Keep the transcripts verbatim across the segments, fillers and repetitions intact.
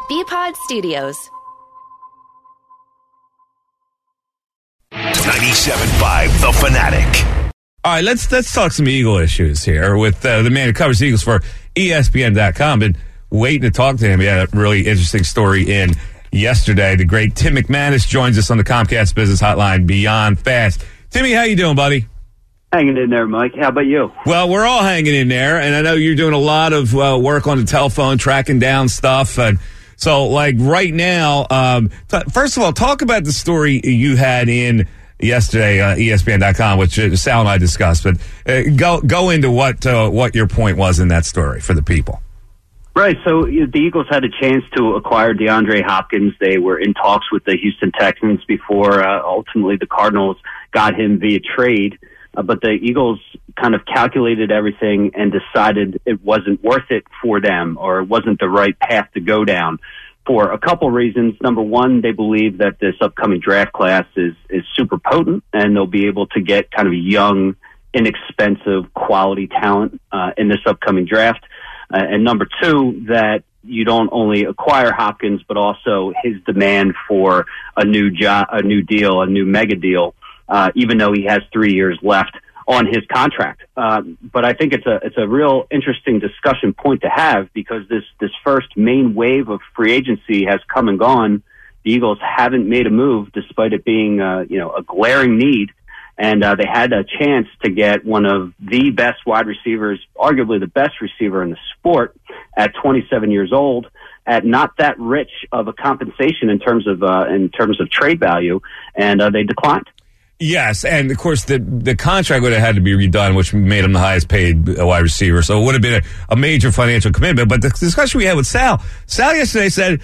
B-Pod Studios. ninety-seven point five The Fanatic. All right, let's let's talk some Eagle issues here with uh, the man who covers Eagles for E S P N dot com. Been waiting to talk to him. He had a really interesting story in yesterday. The great Tim McManus joins us on the Comcast Business Hotline Beyond Fast. Timmy, how you doing, buddy? Hanging in there, Mike. How about you? Well, we're all hanging in there, and I know you're doing a lot of uh, work on the telephone, tracking down stuff. And so, like, right now, um, t- first of all, talk about the story you had in yesterday, uh, E S P N dot com, which uh, Sal and I discussed. But uh, go go into what uh, what your point was in that story for the people. Right. So you know, the Eagles had a chance to acquire DeAndre Hopkins. They were in talks with the Houston Texans before uh, ultimately the Cardinals got him via trade. Uh, but the Eagles kind of calculated everything and decided it wasn't worth it for them, or it wasn't the right path to go down for a couple reasons. Number one, they believe that this upcoming draft class is, is super potent, and they'll be able to get kind of young, inexpensive, quality talent uh, in this upcoming draft. Uh, and number two, that you don't only acquire Hopkins, but also his demand for a new job, a new deal, a new mega deal, uh, even though he has three years left on his contract. Um, but I think it's a it's a real interesting discussion point to have, because this this first main wave of free agency has come and gone. The Eagles haven't made a move, despite it being uh, you know a glaring need, and uh, they had a chance to get one of the best wide receivers, arguably the best receiver in the sport, at twenty-seven years old, at not that rich of a compensation in terms of uh, in terms of trade value, and uh, they declined. Yes, and of course the the contract would have had to be redone, which made him the highest paid wide receiver. So it would have been a, a major financial commitment. But the discussion we had with Sal, Sal yesterday said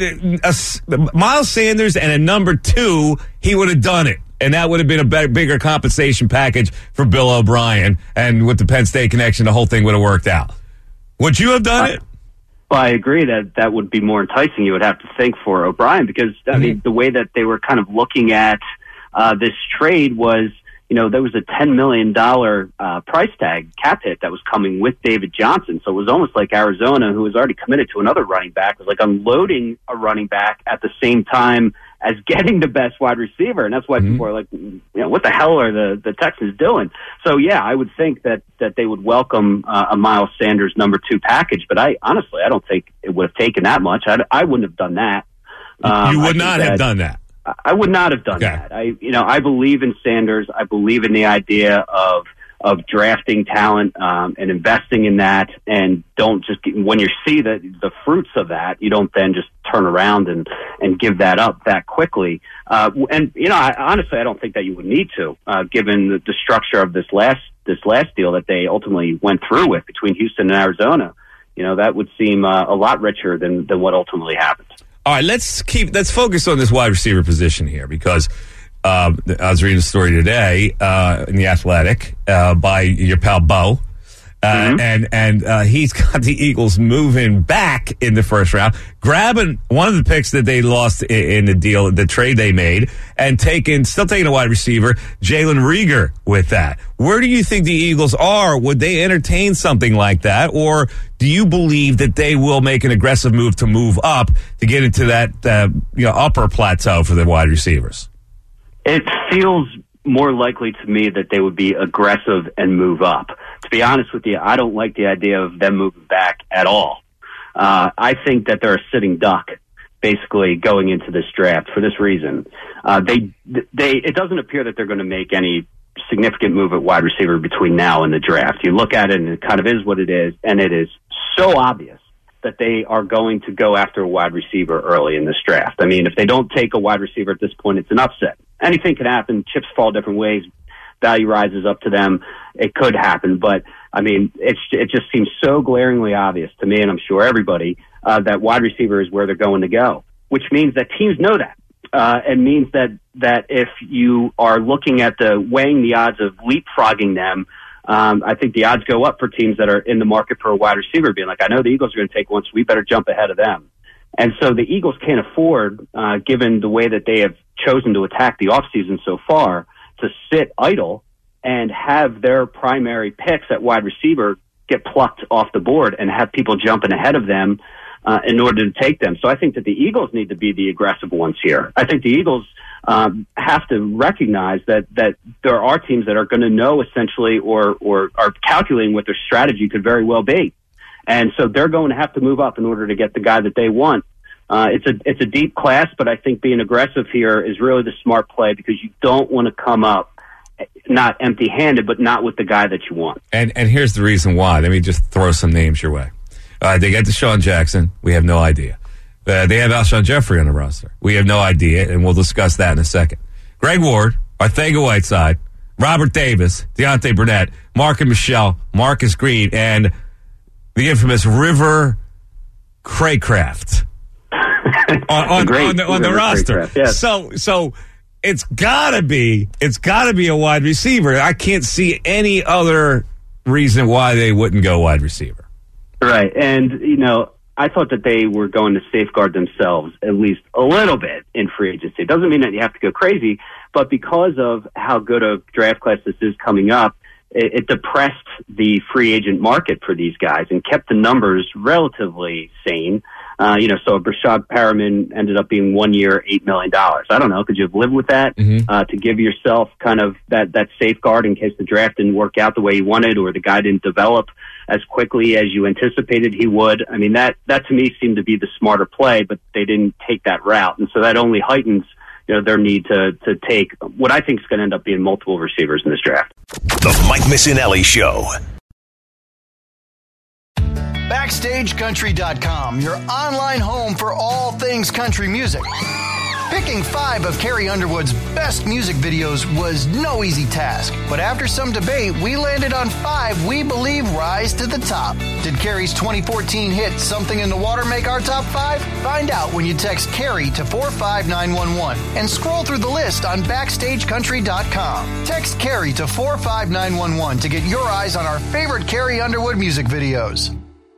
that a, Miles Sanders and a number two, he would have done it. And that would have been a better, bigger compensation package for Bill O'Brien. And with the Penn State connection, the whole thing would have worked out. Would you have done I, it? Well, I agree that that would be more enticing, you would have to think, for O'Brien, because I mm-hmm. mean, the way that they were kind of looking at Uh, this trade was, you know, there was a ten million dollars uh, price tag, cap hit, that was coming with David Johnson. So it was almost like Arizona, who was already committed to another running back, was like unloading a running back at the same time as getting the best wide receiver. And that's why mm-hmm. people are like, you know, what the hell are the, the Texans doing? So, yeah, I would think that, that they would welcome uh, a Miles Sanders number two package. But I honestly, I don't think it would have taken that much. I, I wouldn't have done that. Um, you would not have done that. I would not have done okay. that. I, you know, I believe in Sanders. I believe in the idea of of drafting talent um, and investing in that. And don't just get, when you see the the fruits of that, you don't then just turn around and and give that up that quickly. Uh, and you know, I, honestly, I don't think that you would need to, uh, given the, the structure of this last this last deal that they ultimately went through with between Houston and Arizona. You know, that would seem uh, a lot richer than than what ultimately happened. All right, let's keep let's focus on this wide receiver position here, because uh, I was reading a story today uh, in The Athletic uh, by your pal Bo, uh, mm-hmm. and and uh, he's got the Eagles moving back in the first round, grabbing one of the picks that they lost in, in the deal, the trade they made, and taking still taking a wide receiver, Jalen Reagor, with that. Where do you think the Eagles are? Would they entertain something like that, or do you believe that they will make an aggressive move to move up to get into that uh, you know upper plateau for the wide receivers? It feels more likely to me that they would be aggressive and move up. To be honest with you, I don't like the idea of them moving back at all. Uh, I think that they're a sitting duck, basically, going into this draft for this reason. Uh, they, they, it doesn't appear that they're going to make any significant move at wide receiver between now and the draft. You look at it and it kind of is what it is, and it is so obvious that they are going to go after a wide receiver early in this draft. I mean, if they don't take a wide receiver at this point, it's an upset. Anything can happen. Chips fall different ways. Value rises up to them. It could happen. But, I mean, it's, it just seems so glaringly obvious to me, and I'm sure everybody, uh, that wide receiver is where they're going to go, which means that teams know that. Uh, and means that, that if you are looking at the weighing the odds of leapfrogging them, um, I think the odds go up for teams that are in the market for a wide receiver, being like, I know the Eagles are going to take one, so we better jump ahead of them. And so the Eagles can't afford, uh, given the way that they have chosen to attack the offseason so far, to sit idle and have their primary picks at wide receiver get plucked off the board and have people jumping ahead of them. uh, in order to take them. So I think that the Eagles need to be the aggressive ones here. I think the Eagles um, have to recognize that that there are teams that are going to know essentially or or are calculating what their strategy could very well be. And so they're going to have to move up in order to get the guy that they want. Uh, it's a it's a deep class, but I think being aggressive here is really the smart play because you don't want to come up not empty-handed, but not with the guy that you want. And and here's the reason why. Let me just throw some names your way. Uh, they get Deshaun Jackson. We have no idea. Uh, they have Alshon Jeffrey on the roster. We have no idea, and we'll discuss that in a second. Greg Ward, Arcega-Whiteside, Robert Davis, Deontay Burnett, Mark and Michelle, Marcus Green, and the infamous River Craycraft on, on, Great, on the, on the roster. Craycraft, yes. So so it's gotta be it's gotta be a wide receiver. I can't see any other reason why they wouldn't go wide receiver. Right, and you know, I thought that they were going to safeguard themselves at least a little bit in free agency. It doesn't mean that you have to go crazy, but because of how good a draft class this is coming up, it, it depressed the free agent market for these guys and kept the numbers relatively sane. Uh, you know, so Brashad Perriman ended up being one year, eight million dollars. I don't know. Could you have lived with that mm-hmm. uh, to give yourself kind of that, that safeguard in case the draft didn't work out the way you wanted or the guy didn't develop as quickly as you anticipated he would? I mean, that, that to me seemed to be the smarter play, but they didn't take that route. And so that only heightens, you know, their need to, to take what I think is going to end up being multiple receivers in this draft. The Mike Missanelli Show. Backstage Country dot com, your online home for all things country music. Picking five of Carrie Underwood's best music videos was no easy task, but after some debate, we landed on five we believe rise to the top. Did Carrie's twenty fourteen hit Something in the Water make our top five? Find out when you text Carrie to four five nine one one and scroll through the list on Backstage Country dot com. Text Carrie to four five nine one one to get your eyes on our favorite Carrie Underwood music videos.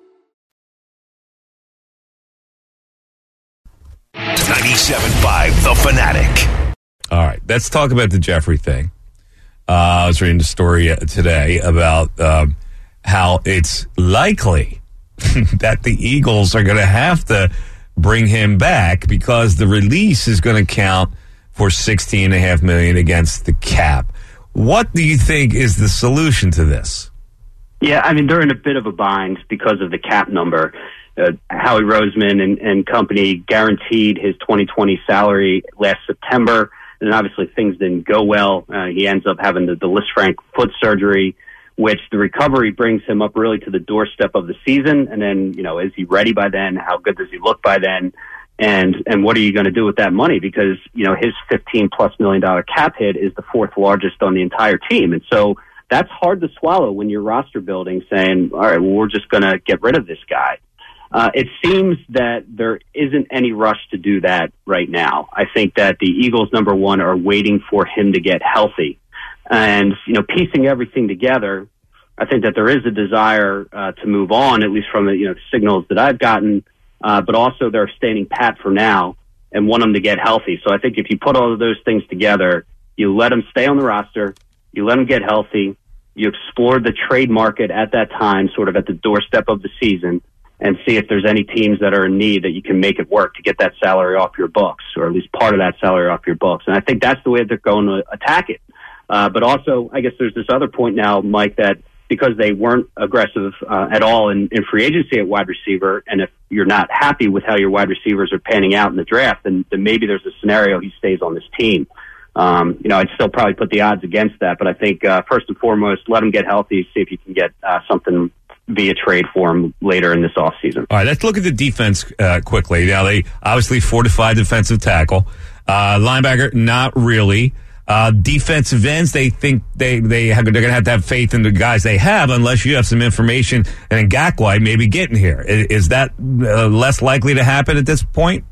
ninety-seven point five The Fanatic. All right, let's talk about the Jeffrey thing. Uh, I was reading the story today about um, how it's likely that the Eagles are going to have to bring him back because the release is going to count for sixteen point five million dollars against the cap. What do you think is the solution to this? Yeah, I mean, they're in a bit of a bind because of the cap number. Uh, Howie Roseman and, and company guaranteed his twenty twenty salary last September, and obviously things didn't go well. Uh, he ends up having the, the Lisfranc foot surgery, which the recovery brings him up really to the doorstep of the season. And then, you know, is he ready by then? How good does he look by then? And and what are you going to do with that money? Because, you know, his fifteen plus million dollar cap hit is the fourth largest on the entire team. And so that's hard to swallow when you're roster building, saying, all right, well, we're just going to get rid of this guy. Uh, it seems that there isn't any rush to do that right now. I think that the Eagles, number one, are waiting for him to get healthy. And, you know, piecing everything together, I think that there is a desire uh, to move on, at least from the, you know, signals that I've gotten, uh, but also they're standing pat for now and want him to get healthy. So I think if you put all of those things together, you let him stay on the roster, you let him get healthy, you explore the trade market at that time, sort of at the doorstep of the season, and see if there's any teams that are in need that you can make it work to get that salary off your books, or at least part of that salary off your books. And I think that's the way they're going to attack it. Uh, but also, I guess there's this other point now, Mike, that because they weren't aggressive uh, at all in, in free agency at wide receiver, and if you're not happy with how your wide receivers are panning out in the draft, then, then maybe there's a scenario he stays on this team. Um, you know, I'd still probably put the odds against that, but I think uh, first and foremost, let him get healthy, see if you can get uh, something via trade for him later in this offseason. All right, let's look at the defense uh, quickly. Now, they obviously fortified defensive tackle. Uh, linebacker, not really. Uh, defensive ends, they think they, they have, they're going to have to have faith in the guys they have unless you have some information and Ngakoue maybe getting here. Is, is that uh, less likely to happen at this point?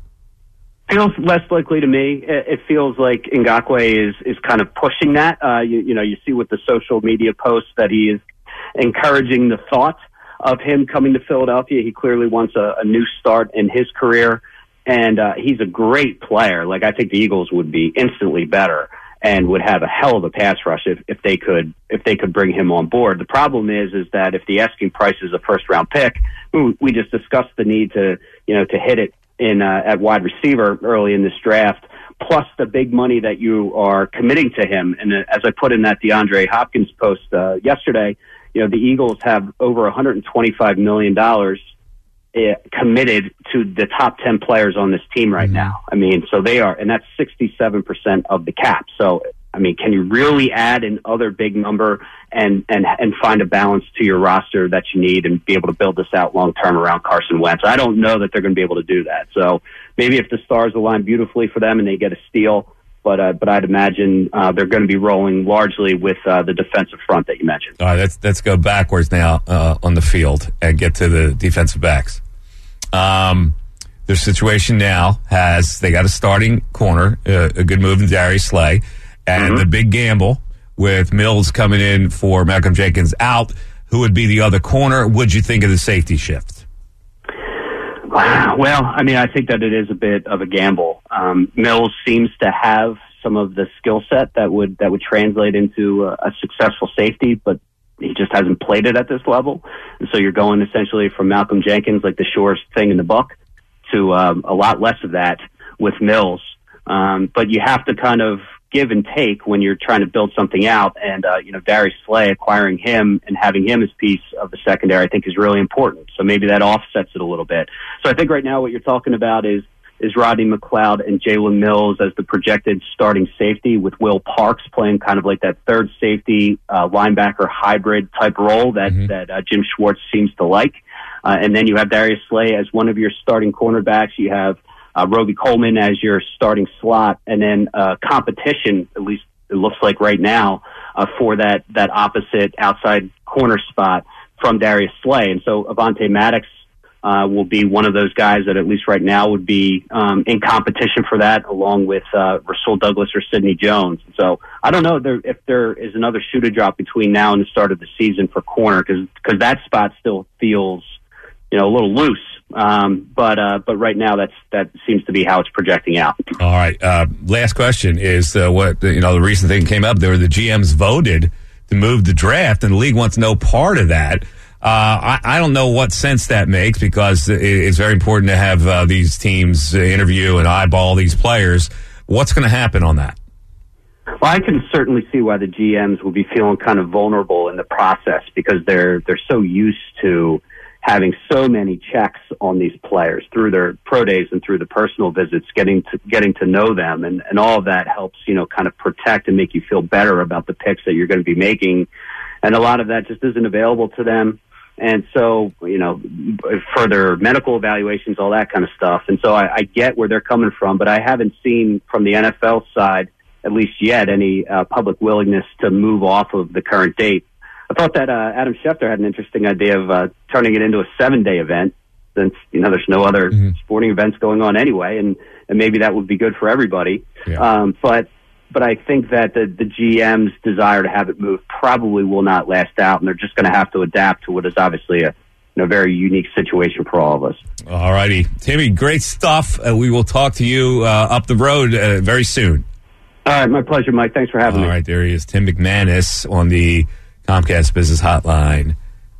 Feels less likely to me. It feels like Ngakoue is, is kind of pushing that. Uh, you, you know, you see with the social media posts that he is encouraging the thought of him coming to Philadelphia. He clearly wants a, a new start in his career, and uh, he's a great player. Like, I think the Eagles would be instantly better. and would have a hell of a pass rush if, if they could if they could bring him on board. The problem is is that if the asking price is a first round pick, we, we just discussed the need to you know to hit it in uh, at wide receiver early in this draft, plus the big money that you are committing to him. And uh, as I put in that DeAndre Hopkins post uh, yesterday, you know the Eagles have over one hundred twenty-five million dollars uh, committed to the top ten players on this team right mm-hmm. now. I mean, so they are, and that's sixty-seven percent of the cap. So, I mean, can you really add another big number and, and, and find a balance to your roster that you need and be able to build this out long term around Carson Wentz? I don't know that they're going to be able to do that. So maybe if the stars align beautifully for them and they get a steal, but uh, but I'd imagine uh, they're going to be rolling largely with uh, the defensive front that you mentioned. All right, let's, let's go backwards now uh, on the field and get to the defensive backs. Um, their situation now has, they got a starting corner, uh, a good move in Darius Slay, and mm-hmm. the big gamble with Mills coming in for Malcolm Jenkins out. Who would be the other corner? What'd you think of the safety shift? Well, I mean, I think that it is a bit of a gamble. Um, Mills seems to have some of the skill set that would that would translate into a, a successful safety, but he just hasn't played it at this level. And so you're going essentially from Malcolm Jenkins, like the surest thing in the book, to um, a lot less of that with Mills. Um, but you have to kind of give and take when you're trying to build something out. And, uh, you know, Darius Slay, acquiring him and having him as piece of the secondary, I think is really important. So maybe that offsets it a little bit. So I think right now what you're talking about is, is Rodney McLeod and Jalen Mills as the projected starting safety, with Will Parks playing kind of like that third safety uh, linebacker hybrid type role that, mm-hmm. that uh, Jim Schwartz seems to like. Uh, and then you have Darius Slay as one of your starting cornerbacks. You have uh, Roby Coleman as your starting slot, and then uh, competition, at least it looks like right now, uh, for that, that opposite outside corner spot from Darius Slay. And so Avonte Maddox uh, will be one of those guys that at least right now would be um, in competition for that, along with uh, Rasul Douglas or Sidney Jones. So I don't know there, if there is another shoe to drop between now and the start of the season for corner, because because that spot still feels, you know, a little loose. Um, but uh, but right now that's that seems to be how it's projecting out. All right. Uh, last question is uh, what you know. The recent thing came up. There were the G Ms voted to move the draft, and the league wants no part of that. Uh, I, I don't know what sense that makes, because it, it's very important to have uh, these teams interview and eyeball these players. What's going to happen on that? Well, I can certainly see why the G Ms will be feeling kind of vulnerable in the process, because they're they're so used to having so many checks on these players through their pro days and through the personal visits, getting to getting to know them, and, and all of that helps, you know, kind of protect and make you feel better about the picks that you're going to be making. And a lot of that just isn't available to them. And so, you know, further medical evaluations, all that kind of stuff. And so I, I get where they're coming from, but I haven't seen from the N F L side, at least yet, any uh, public willingness to move off of the current date. I thought that uh, Adam Schefter had an interesting idea of uh, turning it into a seven-day event, since, you know, there's no other mm-hmm. sporting events going on anyway, and, and maybe that would be good for everybody. Yeah. Um, but but I think that the, the G M's desire to have it moved probably will not last out, and they're just going to have to adapt to what is obviously a you know, very unique situation for all of us. All righty. Timmy, great stuff. Uh, we will talk to you uh, up the road uh, very soon. All right, my pleasure, Mike. Thanks for having all me. All right, there he is, Tim McManus on the Comcast Business Hotline,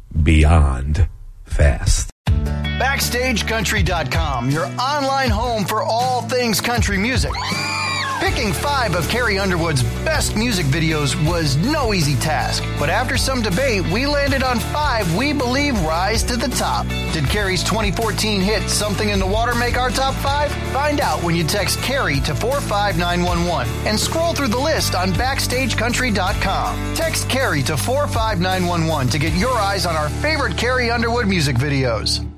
Beyond Fast. Backstage Country dot com, your online home for all things country music. Picking five of Carrie Underwood's best music videos was no easy task, but after some debate, we landed on five we believe rise to the top. Did Carrie's twenty fourteen hit Something in the Water make our top five? Find out when you text Carrie to four five nine one one and scroll through the list on Backstage Country dot com. Text Carrie to four five nine one one to get your eyes on our favorite Carrie Underwood music videos.